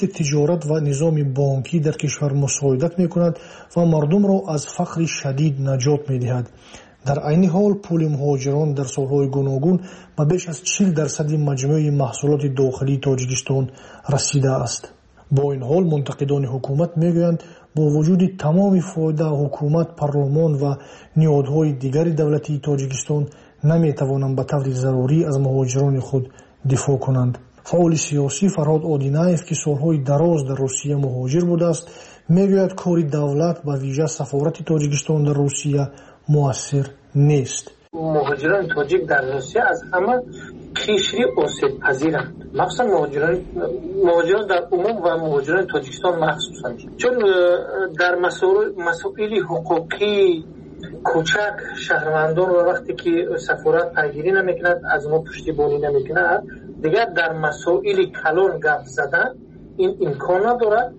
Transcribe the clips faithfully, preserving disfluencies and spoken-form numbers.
رشد تجارت و نظام بانکی در کشور مساعدت میکند و مردم را از فقر شدید نجات میدهد. در عین حال پول مهاجران در سالهای گوناگون به بیش از چهل درصد مجموع محصولات داخلی تاجیکستان رسیده است. با این حال منتقدان حکومت میگویند با وجود تمام فایده حکومت، پارلمان و نهادهای دیگر دولتی تاجیکستان نمیتوانند به طور ضروری از مهاجران خود دفاع کنند. فعال سیاسی فرهاد آدینایف که سالهای دراز در روسیه مهاجر بوده است میگوید کار دولت به ویژه سفارت تاجیکستان در روسیه مؤثر نیست. مهاجران تاجیک در روسیه از همه کشوری آسیب پذیرند، مخصوصا مهاجران مهاجران در عموم و مهاجران تاجیکستان مخصوصا، چون در مسائل حقوقی کوچک شهروندان رو وقتی که سفارت پیگیری نمیکند، از ما پشتیبانی نمیکند، دیگر در مسائل کلان گپ زدن این امکان ندارد.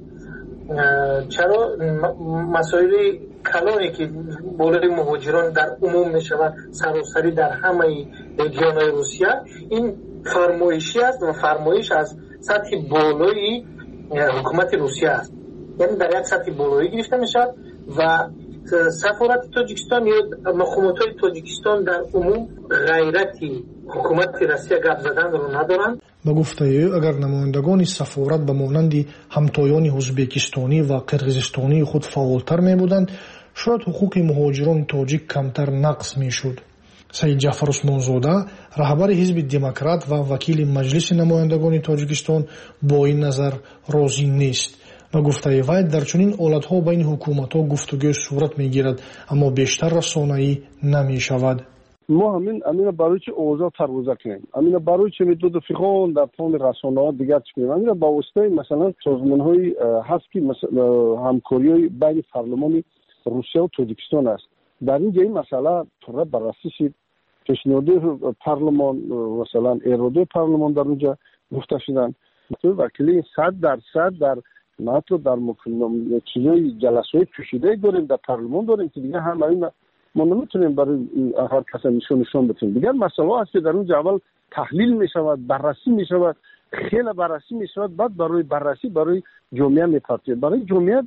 چرا مسائل کلانی که بالای مهاجران در عموم میشود سراسری در همه رژیون‌های روسیه، این فرمایشی است و فرمایش از سطح بالای حکومت روسیه است، یعنی در یک سطح بالایی گرفته میشد و سفارت تاجیکستان یا مقامات تاجیکستان در عموم غیرتی حکومت روسیه گپ زدن رو ندارند. به گفته او اگر نمایندگان سفارت به مانند همتایان ازبکستانی و قرقیزستانی خود فعالتر می بودند، شاید حقوق مهاجران تاجیک کمتر نقض می شد. سید جعفر عثمانزاده رهبر حزب دموکرات و وکیل مجلس نمایندگان تاجیکستان با این نظر راضی نیست. به گفته وی در چنین حالت‌ها بین حکومت‌ها گفتگو صورت می‌گیرد اما بیشتر رسانه‌ای نمی‌شود. ما همین همین برای چه اوضاع ترویج کنیم، همین برای چه مدت فقط در تمام رسانه‌ها دیگر چه همین با واسطه مثلا سازمان‌های هست که همکاری بین پارلمان روسیه و تاجیکستان است. در این جای مسئله طور بررسی شد، پیشنهاد پارلمان مثلا اراده پارلمان در اونجا گفته شدن، وکیل صد درصد در ناتو در مکمل چیزای جلسات کشیده داریم، در پارلمان داریم که دیگه هم این ما نمیتونیم برای هر کس نشون نشون بدیم. دیگه مسئله است که در اون اول تحلیل میشود، بررسی میشود، خیلی بررسی میشود، بعد برای بررسی برای جامعه میپرسید، برای جامعه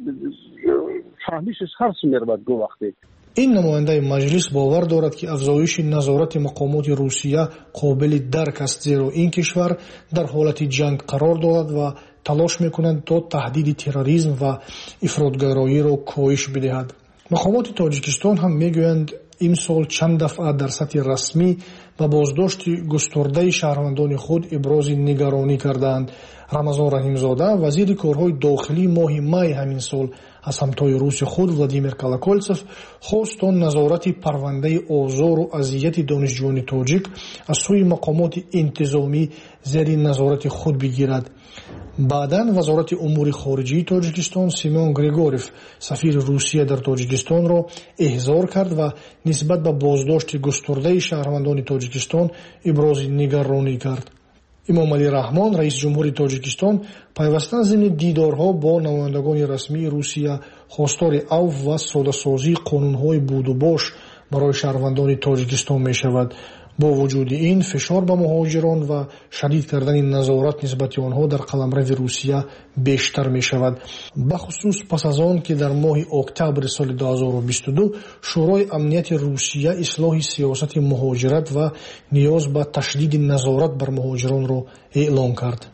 فهمیشش هر چی میرود گو وقتی. این نماینده مجلس باور دارد که افزایش نظارت مقامات روسیه قابل درک است، زیرا این کشور در حالت جنگ قرار دارد و تلاش میکنند تا تهدید تروریسم و افراطگرایی را کاهش بدهد. مقامات تاجیکستان هم میگویند این سال چند دفعه در سطح رسمی و بازداشت گسترده شهروندان خود ابراز نگرانی کردند. رمضان رحیمزاده وزیر کارهای داخلی ماه می همین سال از همتای روس خود ولادیمیر کالاکولتسوف خواست تا نظارت پرونده آزار و اذیت دانشجویان تاجیک از سوی مقامات انتظامی زیر نظارت خود بگیرد. بعداً وزارت امور خارجه تاجیکستان سیمون گریگوریف سفیر روسیه در تاجیکستان را احضار کرد و نسبت به بازداشت گسترده شهروندان تاجیکستان ابراز نگرانی کرد. امام علی رحمان رئیس جمهور تاجیکستان پیوسته ضمن دیدارها با نمایندگان رسمی روسیه خواستار عفو و ساده‌سازی قانون‌های بود و باش برای شهروندان تاجیکستان می‌شود. با وجود این فشار به مهاجران و شدید کردن نظارت نسبت آنها در قلمرو روسیه بیشتر می شود. بخصوص پس از آن که در ماه اکتبر سال دو هزار و بیست و دو شورای امنیت روسیه اصلاح سیاست مهاجرت و نیاز به تشدید نظارت بر مهاجران را اعلام کرد.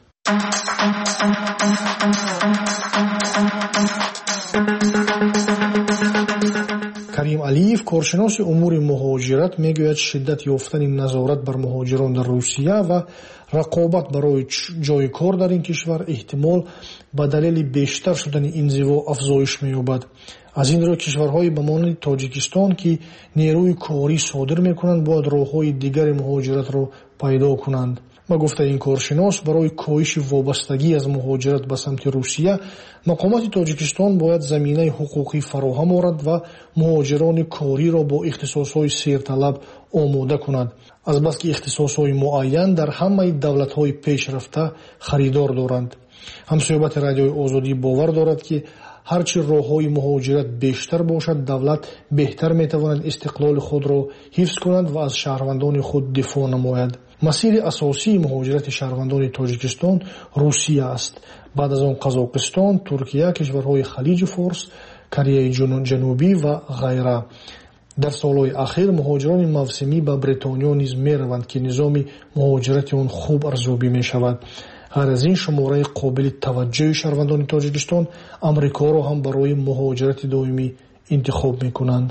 کریم علیف کارشناس امور مهاجرت میگوید شدت یافتن نظارت بر مهاجران در روسیه و رقابت برای جای کار در این کشور احتمال به دلیل بیشتر شدن انزوا افزایش می‌یابد. از این رو کشورهای به مانند تاجیکستان که نیروی کاری صادر میکنند باید راه‌های دیگر مهاجرت را پیدا کنند. با گفته این کارشناس برای کاهش وابستگی از مهاجرت به سمت روسیه مقامات تاجیکستان باید زمینه حقوقی فراهم آورد و مهاجران کاری را با اختصاص‌های سیرطلب آماده کند، از بس که اختصاص‌های معین در همه دولت‌های پیشرفته خریدار دارند. همصحبت رادیوی آزادی باور دارد که ҳарчи роҳҳои муҳоҷират бештар бошад, давлат беҳтар метавонад истиқлоли худро ҳифз кунад ва аз шаҳрвандони худ дифоъ намояд. масири асосии муҳоҷирати шаҳрвандони Тоҷикистон Русия аст. баъд аз он Қазоқистон, Туркия, кишварҳои халиҷи Форс, Кореяи ҷанубӣ ва ғайра. дар солҳои ахир муҳоҷирони мавсимӣ ба Бритониё низ мераванд ки низоми муҳоҷирати он хуб арзёбӣ мешавад. ғайр аз ин шумораи қобили таваҷҷӯҳи шаҳрвандони Тоҷикистон Амрикоро ҳам барои муҳоҷирати доимӣ интихоб мекунанд.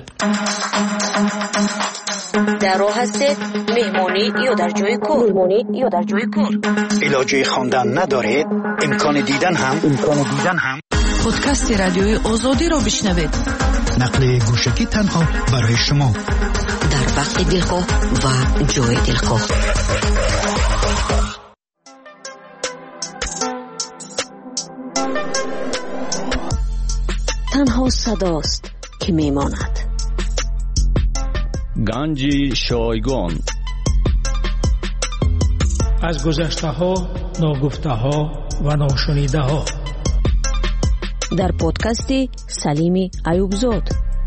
در راه هستید مهمانی یا در جای کار مهمانی یا در جای کار علاجه خواندن ندارید امکان دیدن هم امکان دیدن هم پادکست رادیوی آزادی را بشنوید نقل گوشکی تنها برای شما در وقت دلخواه و جای دلخواه. تنها صداست که میماند. گنج شایگان از گذشته ها، ناگفته ها و ناشنیده ها در پادکست سلیم ایوبزاد.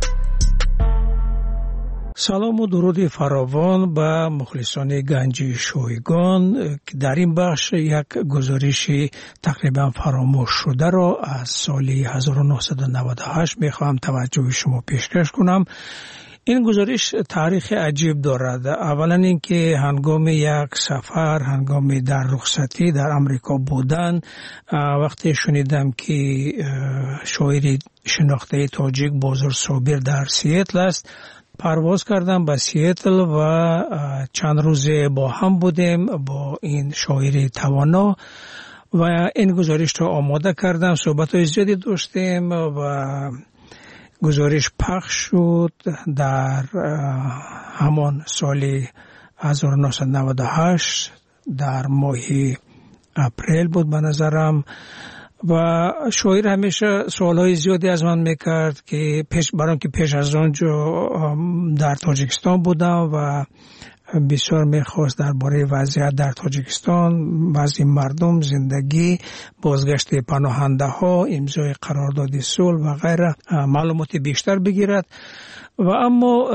سلام و درود فراوان به مخلصان گنج شایگان که در این بخش یک گزارش تقریبا فراموش شده را از سال هزار و نهصد و نود و هشت میخواهم توجه شما پیشکش کنم. این گزارش تاریخ عجیب دارد. اولا اینکه هنگام یک سفر، هنگام در رخصتی در امریکا بودن، وقتی شنیدم که شاعر شناخته تاجیک بازار صابر در سیاتل است، پرواز کردم به سیاتل و چند روزه با هم بودیم با این شاعر توانا و این گزارش را آماده کردم. صحبت‌های زیادی داشتیم و گزارش پخش شد در همان سال هزار و نهصد و نود و هشت در ماه اپریل بود به نظرم و شاعر همیشه سوالهای زیادی از من میکرد که پیش برام که پیش از آنجا در تاجیکستان بودم و بسیار میخواست درباره وضعیت در تاجیکستان، وضع مردم، زندگی، بازگشت پناهنده ها، امضای قرارداد صلح و غیره معلومات بیشتر بگیرد. و اما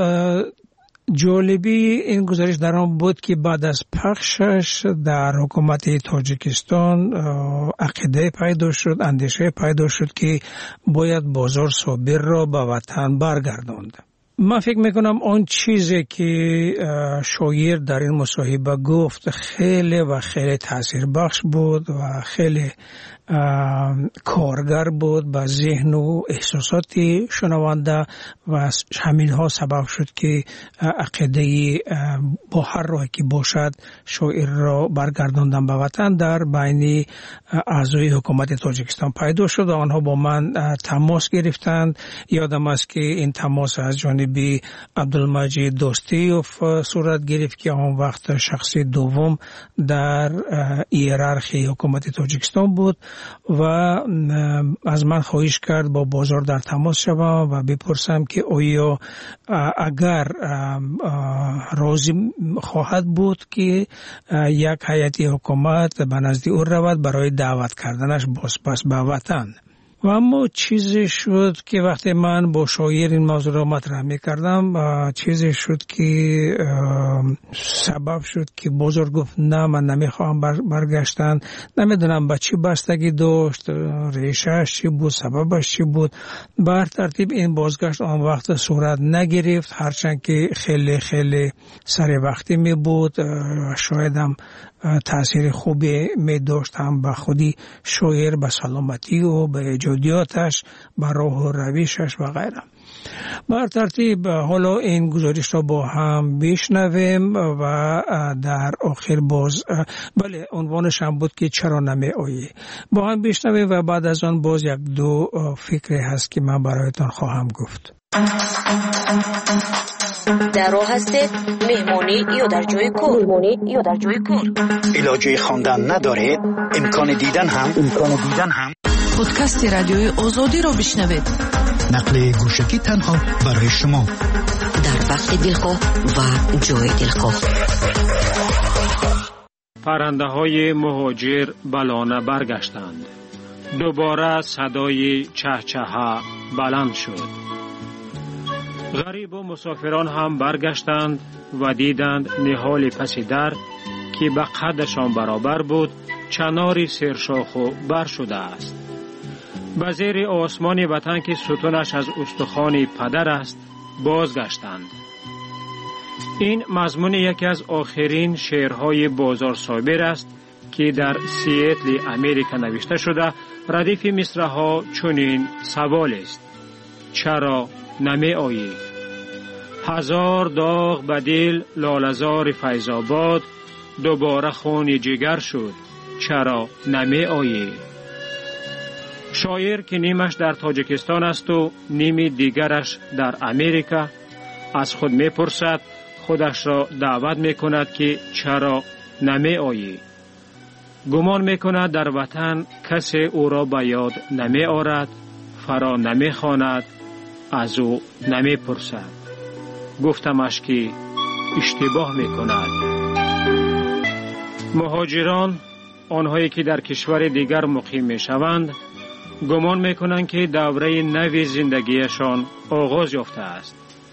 جالبی این گزارش در آن بود که بعد از پخشش در حکومت تاجیکستان عقیده پیدا شد، اندیشه پیدا شد که باید بازار صابر را به وطن برگرداند. من فکر میکنم آن چیزی که شاعر در این مصاحبه گفت خیلی و خیلی تأثیر بخش بود و خیلی کارگر بود به ذهن و احساسات شنونده و همین ها سبب شد که عقیده با هر راهی که باشد شاعر را برگرداندن به وطن در بین اعضای حکومت تاجیکستان پیدا شد و آنها با من تماس گرفتند. یادم است که این تماس از جانب عبدالمجید دوستیوف صورت گرفت که آن وقت شخص دوم در هیرارخی حکومت تاجیکستان بود و از من خواهش کرد با بازار در تماس شوم و بپرسم که آیا اگر راضی خواهد بود که یک هیئت حکومت به نزد او رود برای دعوت کردنش بازپس به وطن. و اما چیزی شد که وقتی من با شاعر این موضوع را مطرح می‌کردم چیزی شد که سبب شد که بزرگ گفت نه من نمیخوام برگشتن. نمیدونم به چی بستگی داشت، ریشهش چی بود، سببش چی بود. بر ترتیب این بازگشت آن وقت صورت نگرفت، هرچند که خیلی خیلی سر وقتی می بود. شاید هم تأثیر خوبی می داشت هم به خودی شاعر، به سلامتی و به ایجادیاتش، به راه و رویشش و غیره. بر ترتیب حالا این گزارش را با هم بشنویم و در آخر باز بله عنوانش هم بود که چرا نمی آیی. با هم بشنویم و بعد از آن باز یک دو فکری هست که من برایتان خواهم گفت. در راه هستید مهمانی یا در جای کار مهمانی یا در جای کار علاجه خواندن ندارید امکان دیدن هم امکان دیدن هم پادکست رادیوی آزادی را بشنوید. نقل گوشکی تنها برای شما در وقت دلخواه و جای دلخواه. پرنده های مهاجر بلانه برگشتند. دوباره صدای چهچها بلند شد. غریب و مسافران هم برگشتند و دیدند نهال پس در که به قدشان برابر بود چناری سرشاخ و بر شده است. به زیر آسمان وطن که ستونش از استخوان پدر است بازگشتند. این مضمون یکی از آخرین شعرهای بازار صابر است که در سیاتل امریکا نوشته شده. ردیف مصرع‌ها چنین سوال است: چرا نمی آیی؟ هزار داغ به دل لاله‌زار فیض آباد، دوباره خون جگر شد چرا نمی آیی؟ شاعر که نیمش در تاجیکستان است و نیمی دیگرش در امریکا از خود می پرسد، خودش را دعوت می کند که چرا نمی آیی؟ گمان می کند در وطن کسی او را به یاد نمی آرد، فرا نمی خواند، از او نمی پرسد. گفتمش که اشتباه می کند. مهاجران، آنهایی که در کشور دیگر مقیم می شوند، گمان می کنند که دوره نوی زندگیشان آغاز یافته است.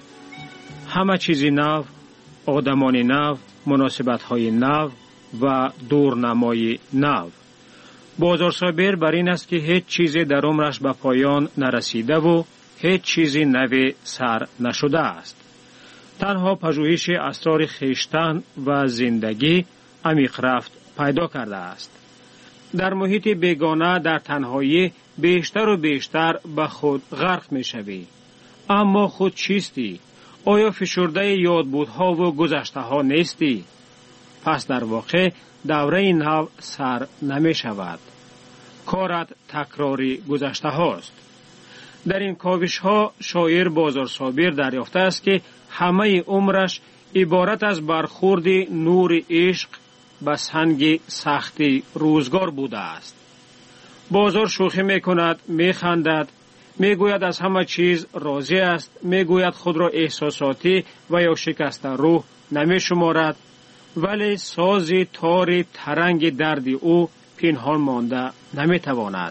همه چیز نو، آدمان نو، مناسبت های نو و دورنمای نو. بازار صابر بر این است که هیچ چیزی در عمرش به پایان نرسیده و هیچ چیزی نوی سر نشده است. تنها پژوهش اسرار خویشتن و زندگی عمیق رفت پیدا کرده است. در محیط بیگانه در تنهایی بیشتر و بیشتر به خود غرق می شوی. اما خود چیستی؟ آیا فشرده یادبودها و گذشته ها نیستی؟ پس در واقع دوره نو سر نمی شود. کارت تکراری گذشته هاست. در این کاوش ها شاعر بازار صابر دریافته است که همه عمرش عبارت از برخورد نور عشق به سنگ سختی روزگار بوده است. بازار شوخی می کند، می خندد، می گوید از همه چیز راضی است، می گوید خود را احساساتی و یا شکسته روح نمی شمارد، ولی ساز تار ترنگ درد او پنهان مانده نمی تواند.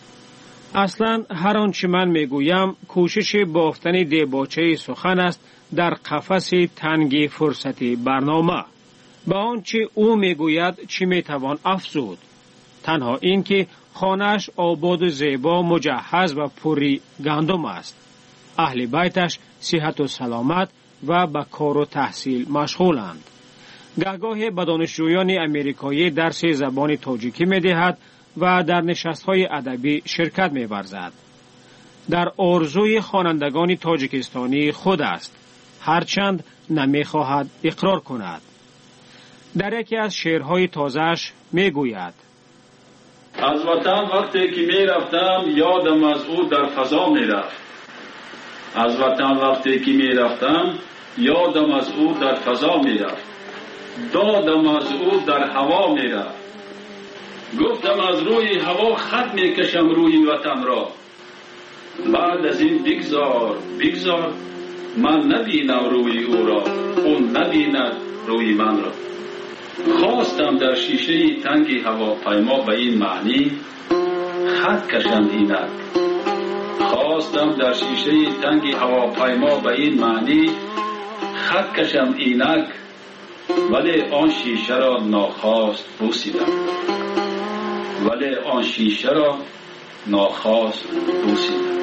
اصلا هر آنچه من می گویم کوشش بافتن دیباچه سخن است در قفس تنگ فرصتی برنامه. با آنچه او می گوید چی می توان افزود؟ تنها این که خانه‌اش آباد و زیبا، مجهز و پری گندم است. اهل بیتش صحت و سلامت و به کار و تحصیل مشغولند. گهگاه به دانشجویان امریکایی درس زبان تاجیکی می دهد و در نشست‌های ادبی شرکت می ورزد. در آرزوی خوانندگان تاجیکستانی خود است، هرچند نمی خواهد اقرار کند. در یکی از شعرهای تازه‌اش می گوید: از وطن وقتی که می رفتم یادم از او در فضا می رفت. از وطن وقتی که می رفتم یادم از او در فضا می رفت. دادم از او در هوا می رفت. گفتم از روی هوا خط می کشم روی وطن را. بعد از این بگذار بگذار من نبینم روی او را، اون نبیند روی من را. خواستم در شیشه تنگ هواپیما به این معنی خط کشم اینک. خواستم در شیشه تنگ هواپیما به این معنی خط کشم اینک، ولی آن شیشه را ناخواست بوسیدم. ولی آن شیشه را ناخواست بوسیدم.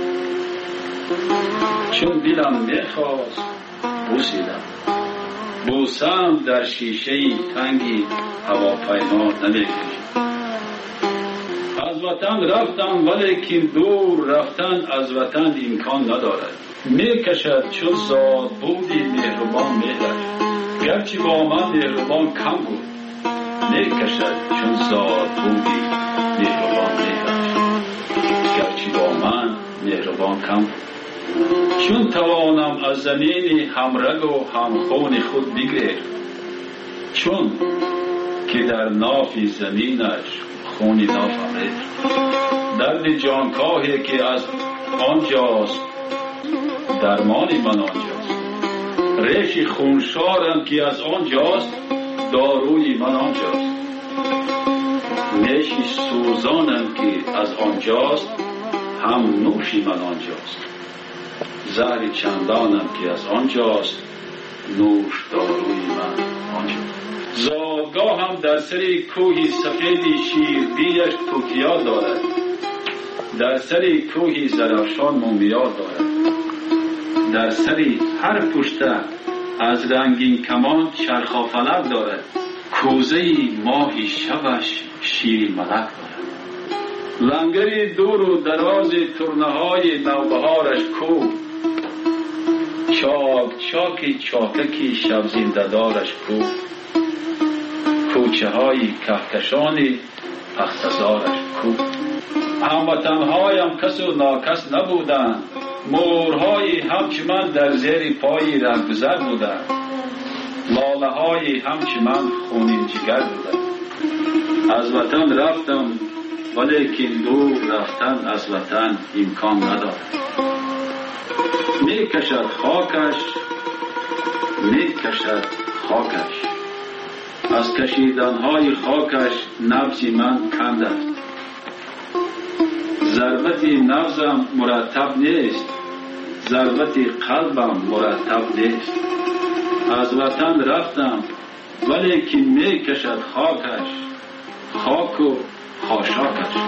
چون دلم میخواست بوسیدم. بوسم در شیشه تنگی هواپیما نمیکشم. از وطن رفتم ولیکن دور رفتن از وطن امکان ندارد. میکشد چون زاد بودی مهربان میداشت، گرچه با من مهربان کم بود. میکشد چون زاد بودی مهربان میداشت، گرچه با من مهربان کم بود. چون توانم از زمین همرگ و همخون خود بگریر، چون که در ناف زمینش خونی نافمید. درد جانکاهی که از آنجاست درمانی من آنجاست. ریش خونشارم که از آنجاست داروی من آنجاست. میشی سوزانم که از آنجاست، هم نوشی من آنجاست. زهر چندانم که از آنجاست، نوش داروی من آنجاست. زادگاه هم در سری کوهی سفیدی شیربیش توکیا دارد، در سری کوهی زرافشان مومیا دارد. در سری هر پشته از رنگین کمان چرخافلک دارد. کوزه ماهی شبش شیر ملک دارد. لنگری دور و دراز ترنه‌های نوبهارش کو، چاک چاکی چاککی شب زنده دارش کو. کوچه های کهکشانی اختزارش کو. هموطنهایم کس و ناکس نبودند، مورهای همچه من در زیر پای رهگذر بودند. لاله های همچه من خونین جگر بودند. از وطن رفتم ولیکن دور رفتن از وطن امکان ندارد. می کشد خاکش، می کشد خاکش. از کشیدنهای خاکش نبض من کند است. ضربت نبضم مرتب نیست، ضربت قلبم مرتب نیست. از وطن رفتم ولیکن می کشد خاکش، خاک و خاشاکش.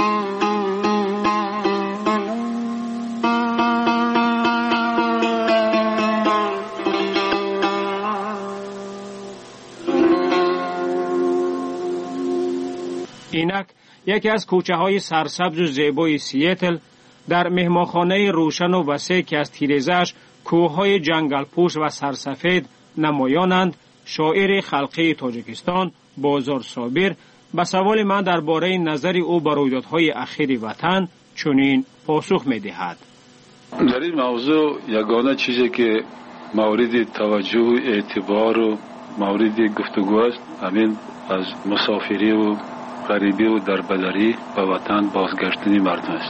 اینک یکی از کوچه های سرسبز و زیبای سیاتل در مهمانخانه روشن و وسیع که از تیره‌اش کوههای جنگل پوش و سرسفید نمایانند، شاعر خلقی تاجیکستان بازار صابر به سوال من درباره نظر او بر رویدادهای اخیر وطن چنین پاسخ می‌دهد. در این موضوع یگانه چیزی که مورد توجه و اعتبار و مورد گفتگو است همین از مسافری و غریبی و دربدری به وطن بازگشتن مردم است.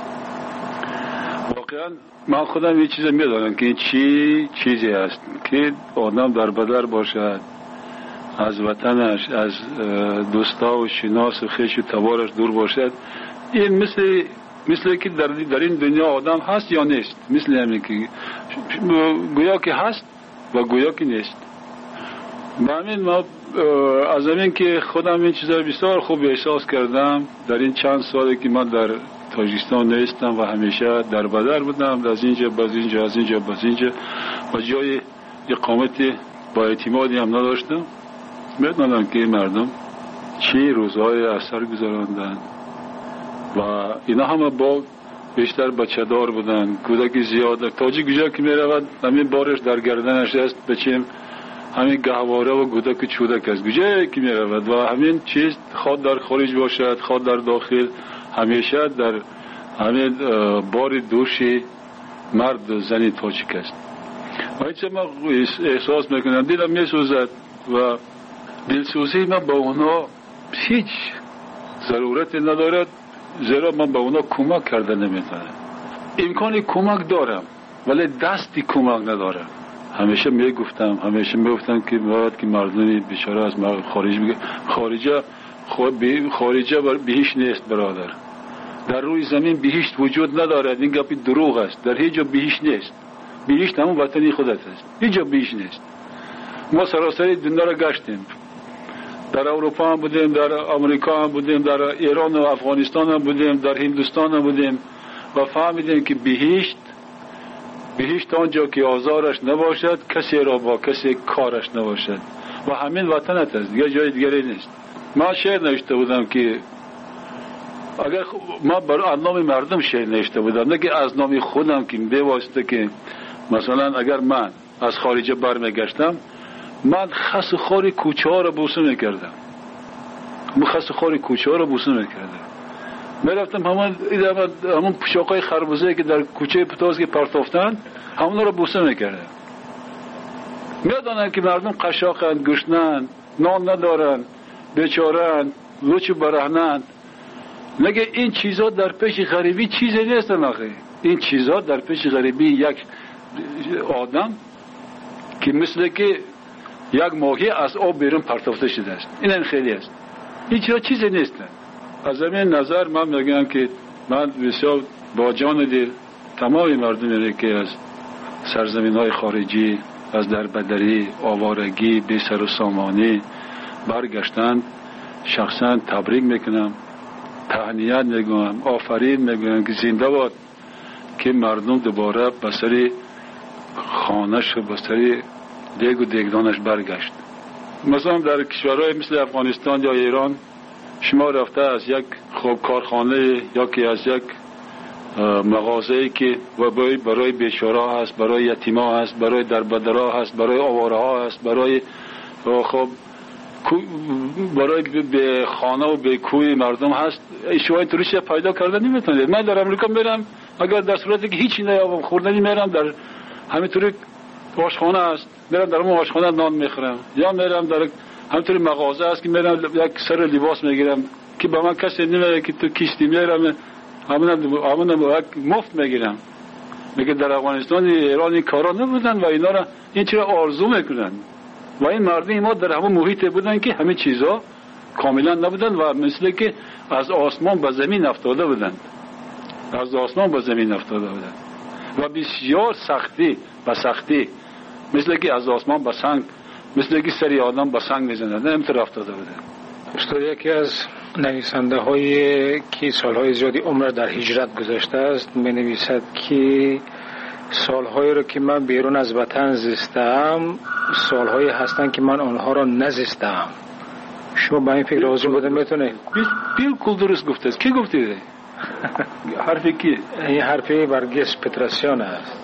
واقعا من خودم یه چیز میدانم که این چی چیزی است که آدم دربدر باشد، از وطنش، از دوستا و شناس و خویش و تبارش دور باشد. این مثل مثل که در, در این دنیا آدم هست یا نیست، مثل همین که گویا که هست و گویا که نیست. همین ما از همین که خودم این چیزا بسیار خوب احساس کردم در این چند سالی که من در تاجیکستان نیستم و همیشه در بدر بودم، از اینجا باز اینجا از اینجا باز اینجا و جای اقامت با اعتمادی هم نداشتم. میدونم که مردم چی روزهای اثر گذراندن و اینا همه با بیشتر بچه دار بودن، کودکی زیاد. تاجیک کجا که میرود همین بارش در گردنش است، بچیم همین گهواره و کودک چودک است کجا که میرود و همین چیز خود در خارج باشد خود در داخل همیشه در همین بار دوشی مرد و زنی تاجیک است. و اینچه من احساس میکنم دیدم میسوزد و دلسوزی من با اونا هیچ ضرورتی ندارد، زیرا من با اونا کمک کرده نمیتونم. امکان کمک دارم ولی دستی کمک ندارم. همیشه میگفتم همیشه میگفتم که باید که مردمی بیچاره از خارج بگه خارجه خارجه بهشت نیست برادر. در روی زمین بهشت وجود ندارد. این گپی دروغ است. در هیچ جا بهشت نیست. بهشت همون وطنی خودت است. هیچ جا بهشت نیست. ما سراسری دنیا را گشتیم. در اروپا هم بودیم، در امریکا هم بودیم، در ایران و افغانستان هم بودیم، در هندوستان هم بودیم و فهمیدیم که بهشت بهشت آنجا که آزارش نباشد، کسی را با کسی کارش نباشد و همین وطنت است، دیگه جای دیگری نیست. من شعر نوشته بودم که اگر ما بر نام مردم شعر نوشته بودم، نه که از نام خودم که به واسطه که مثلا اگر من از خارج برمیگشتم من خس خاری کوچه ها را بوسه میکردم، من خس خاری کوچه ها را بوسه میکردم. میرفتم همون همون پوشاقای خربوزه که در کوچه پتاز که پرتافتن همون را بوسه میکردم. میدونن که مردم قشاقند، گشنند، نان ندارن، بیچارند، لوچ برهنند. نگه این چیزا در پیش غریبی چیزی نیستن. آخه این چیزا در پیش غریبی یک آدم که مثل که یک ماهی از آب بیرون پرتافته شده است، این خیلی است. این چیزا چیزی نیستن. از همین نظر من میگم که من بسیار با جان دل تمام مردمی که از سرزمین های خارجی، از دربدری، آوارگی، بی سر و سامانی برگشتند، شخصا تبریک میکنم، تهنیت میگم، آفرین میگم که زنده باد که مردم دوباره به سر خانه‌اش و به سر دیگ و دیگدانش برگشت. مثلا در کشورهای مثل افغانستان یا ایران شما رفته از یک خوب کارخانه یا که از یک مغازه‌ای که برای برای بیچاره هست، برای یتیما هست، برای دربدرها هست، برای آواره ها هست، برای خب برای به خانه و به کوی مردم هست، شما اینطوریش پیدا کردن نمیتونید. من در امریکا میرم، اگر در صورتی که هیچی نیابم خوردنی میرم در همینطوری آشخانه است، میرم در اون آشخانه نان میخورم، یا میرم در همینطوری مغازه است که میرم یک سر لباس میگیرم که به من کسی نمیگه که تو کیستی، میرم همون همون مفت میگیرم. میگه در افغانستان ایران این کارا نبودن و اینا را این چرا آرزو میکنن و این مردم ما در همون محیط بودن که همه چیزا کاملا نبودن و مثل که از آسمان به زمین افتاده بودن، از آسمان به زمین افتاده بودن و بسیار سختی و سختی مثل که از آسمان به سنگ، مثل که سری آدم به سنگ میزنن همینطور افتاده بودن. استاد یکی از نویسنده هایی که سالهای زیادی عمر در هجرت گذاشته است می نویسد که سالهایی رو که من بیرون از وطن زیستم سالهایی هستند که من آنها را نزیستم. شما با این فکر راضی بودن میتونه؟ بالکل درست گفته است. کی گفته؟ حرفی کی؟ این حرفی برگس پتراسیان است.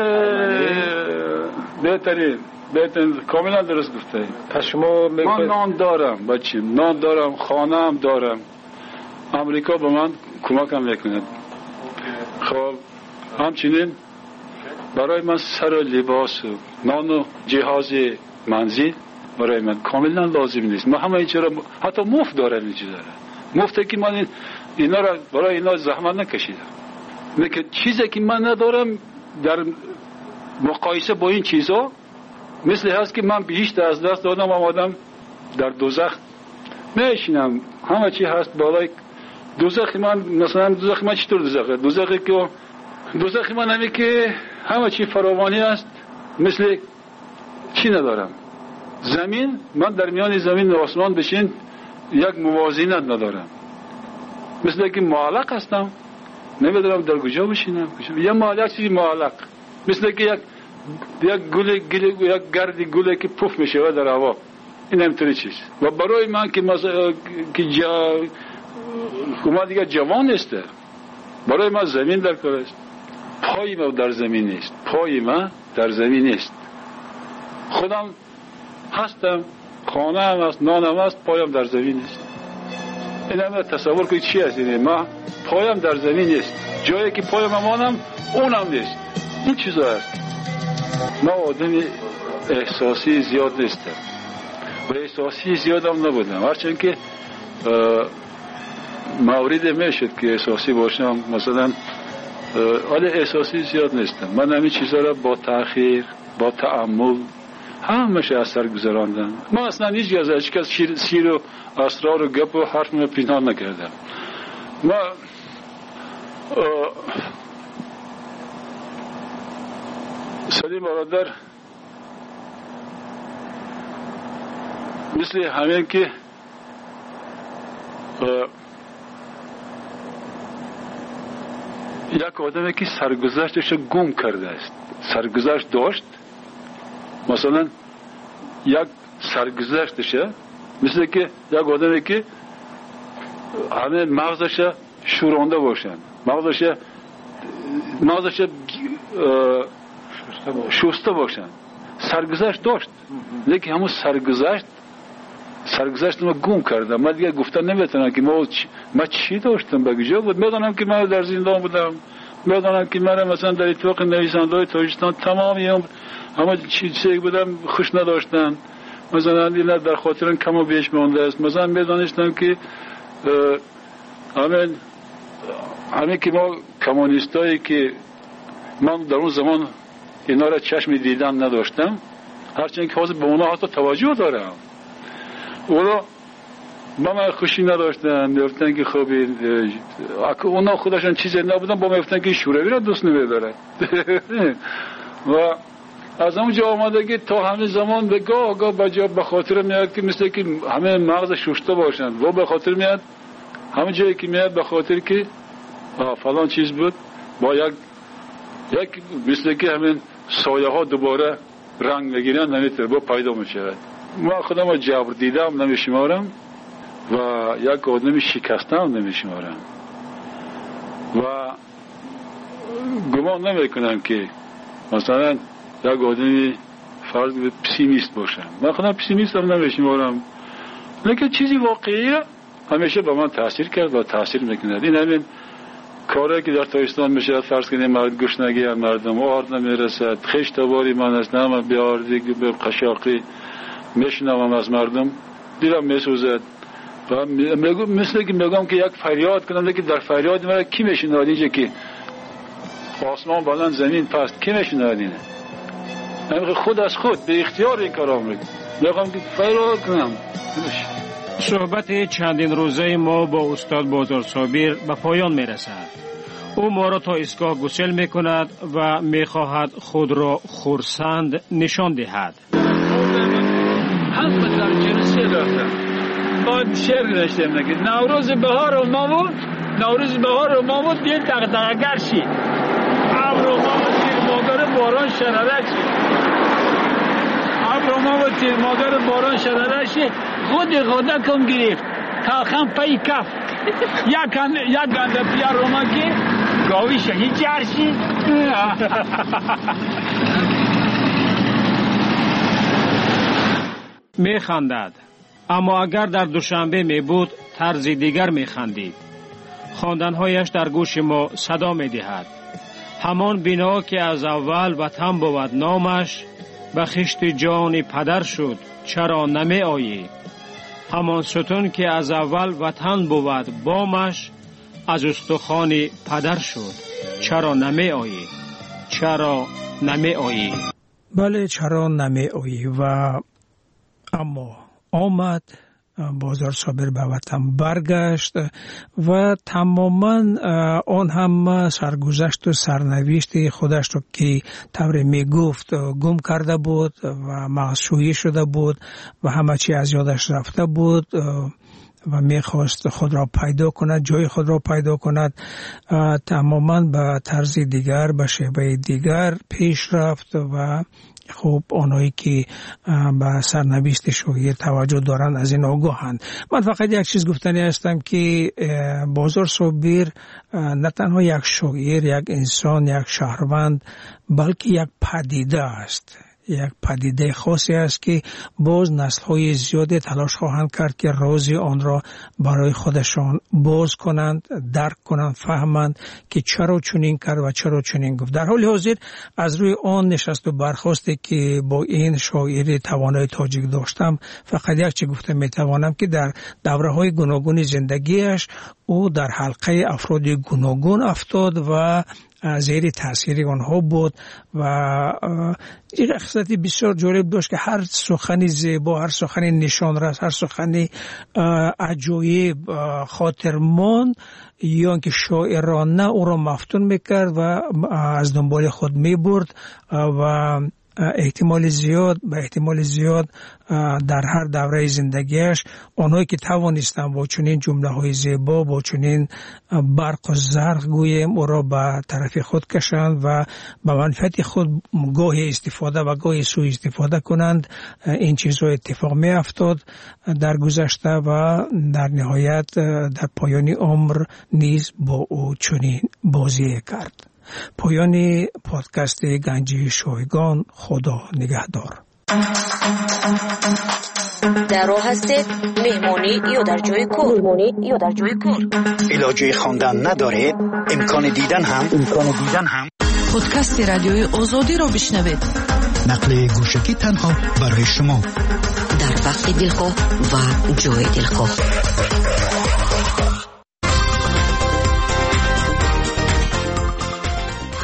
بهترین بهترین کاملا درست گفته. پس شما من نان دارم بچه، نان دارم، خانه هم دارم، امریکا به من کمک هم میکند. خب همچنین برای من سر و لباس و نان و جهاز منزل برای من کاملا لازم نیست. من همه اینجا حتی مفت دارم، اینجا دارم مفته که من اینا را برای اینا زحمت نکشیدم. میگه چیزی که من ندارم در مقایسه با این چیزا مثل هست که من بیشتر از دست دادم، آمدم در دوزخ میشینم، همه چی هست بالای دوزخ من. مثلا دوزخ من چطور دوزخه؟ دوزخی که دوزخ من همه که همه چی فراوانی است، مثل چی ندارم. زمین، من در میان زمین و آسمان بشین یک موازینت ندارم، مثل که معلق هستم، نمیدونم در کجا بشینم. یا معلق چیزی معلق، مثل که یک یک گل گل یک گردی گله که پف میشه در هوا، این همینطوری چیز. و برای من که مثلا که جا ما دیگه جوان است، برای من زمین در کار است، پای ما در زمین نیست، پای ما در زمین نیست. خودم هستم، خانه هم هست، نانم هست، پایم در زمین نیست. این هم تصور کنید چی هست؟ ما پایم در زمین نیست، جایی که پایم مانم اونم نیست. این چیزا هست. ما آدم احساسی زیاد نیستم و احساسی زیاد هم نبودم، هرچند که مورد میشد که احساسی باشم. مثلا ولی احساسی زیاد نیستم. من همین چیزا را با تأخیر، با تأمل همشه اثر گذراندم. من اصلا هیچ از هیچ کس شیر, شیر و اسرار و گپ و حرف من پنهان نکردم. ما سلیم برادر مثل همین که یک آدمی که سرگذشتش گم کرده است، سرگذشت داشت، مثلا یک سرگذشتش مثل که یک آدمی که همه مغزش شورانده باشن، مغزش مغزش شسته باشن. سرگذشت داشت، لیکن همون سرگذشت سرگذشت ما گم کرده. من دیگه گفتن نمیتونم که ما چ... ما چی داشتم بگیجا بود. میدونم که من در زندان بودم، میدونم که من مثلا در اتفاق نویسنده‌های تاجیکستان تمامی هم همه چیزی بودم خوش نداشتن، مثلا اینا در خاطر کم و بیش مونده است. مثلا میدونستم که همین همین که ما کمونیستایی که من در اون زمان اینا را چشم دیدن نداشتم، هرچند که حاضر به اونا حتی توجه دارم. اونا با من خوشی نداشتن، میگفتن که خب اونا خودشان چیزی نبودن، با من میگفتن که شوروی را دوست نمیدارن. و از اونجا آمده که تا همه زمان به گاه گاه بجا به خاطر میاد که مثل که همه مغز شسته باشند و به خاطر میاد همه جایی که میاد به خاطر که فلان چیز بود با یک یک مثل که همین سایه ها دوباره رنگ بگیرن نمیتونه با پیدا میشه. من خودم جبر دیدم نمیشمارم و یک آدمی شکستم نمیشمارم و گمان نمیکنم که مثلا یک آدمی فرض به پسیمیست باشم. من خودم پسیمیست هم نمیشمارم، لیکن چیزی واقعیه همیشه به من تاثیر کرد و تاثیر میکنه. این همین کاری که در تاجیکستان میشه، فرض کنید مرد گشنگی مردم آرد نمیرسد، خشت تباری من است نام بیاردی به قشاقی میشنوم از مردم دیرم میسوزد و مثل که میگم که یک فریاد کنم، لیکن در فریاد من کی میشنواد؟ اینجا که آسمان بلند زمین پست کی میشنواد؟ اینه من خود از خود به اختیار این کارام میکنم، میگم که فریاد کنم. صحبت چندین روزه ما با استاد بازار صابر به پایان میرسد. او ما را تا ایستگاه گسل میکند و میخواهد خود را خرسند نشان دهد. هم در جنسی داشتم باید شعر داشتم نگید نوروز بهار و مامود نوروز بهار و مامود دیل دغدغه‌گر شی ابر و مامود تیر مادر باران شرره شی ابر و مامود تیر مادر باران شرره شی خود خدا کم گرفت تاخم پی کف یک گنده پیار روما که گاوی شهید جرشی. می خندد، اما اگر در دوشنبه می بود طرز دیگر می خندید. خواندنهایش در گوش ما صدا می دهد. همان بنا که از اول وطن بود نامش، به خشت جان پدر شد چرا نمی آیی؟ همان ستون که از اول وطن بود بامش، از استخوان پدر شد چرا نمی آیی؟ چرا نمی آیی؟ بله چرا نمی آیی؟ و اما آمد، بازار صابر به وطن برگشت و تماما آن هم سرگذشت و سرنوشت خودش رو که طور می گفت گم کرده بود و معصویی شده بود و همه چی از یادش رفته بود و میخواست خود را پیدا کند، جای خود را پیدا کند، تماما به طرز دیگر، به شیوه دیگر پیش رفت و خب آنهایی که به سرنوشت شوگیر توجه دارند از این آگاهند. من فقط یک چیز گفتنی هستم که بازار صابر نه تنها یک شوگیر، یک انسان، یک شهروند، بلکه یک پدیده است، یک پدیده خاصی است که باز نسل‌های زیادی تلاش خواهند کرد که راز آن را برای خودشان باز کنند، درک کنند، فهمند که چرا چنین کرد و چرا چنین گفت. در حال حاضر از روی آن نشست و برخاستی که با این شاعر توانای تاجیک داشتم، فقط یک چیز گفته میتوانم که در دوره‌های گوناگون زندگیش او در حلقه افراد گوناگون افتاد و زیر تاثیر آنها بود و این خصلت بسیار جالب داشت که هر سخنی زیبا، هر سخنی نشانرس، هر سخنی عجایب خاطرمان یا اینکه شاعرانه او را مفتون میکرد و از دنبال خود میبرد و احتمال زیاد به احتمال زیاد در هر دوره زندگیش آنهایی که توانستند با چنین جمله های زیبا، با چنین برق و زرق گویم او را به طرف خود کشند و به منفعت خود گاهی استفاده و گاهی سوء استفاده کنند، این چیزها اتفاق می افتاد در گذشته و در نهایت در پایان عمر نیز با او چنین بازی کرد. پایان پادکست گنجی شایگان. خدا نگهدار. در راه هستید، مهمانی یا در جای کار، مهمانی یا در جای کار. علاجه خواندن ندارید؟ امکان دیدن هم امکان دیدن هم پادکست رادیوی آزادی را بشنوید. نقل گوشکی تنها برای شما در وقت دلخواه و جای دلخواه.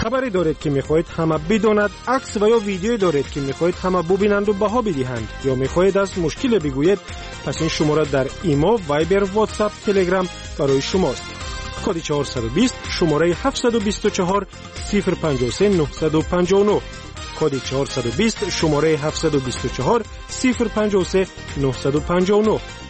خبری دارید که میخواهید همه بداند، عکس و یا ویدیو دارید که میخواهید همه ببینند و بها بدهند، یا میخواهید از مشکل بگویید، پس این شماره در ایمو، وایبر، واتساپ، تلگرام برای شماست. کد چهارصد و بیست شماره هفتصد و بیست و چهار صفر پنجاه و سه نهصد و پنجاه و نه. کد چهارصد و بیست شماره هفتصد و بیست و چهار صفر پنجاه و سه نهصد و پنجاه و نه.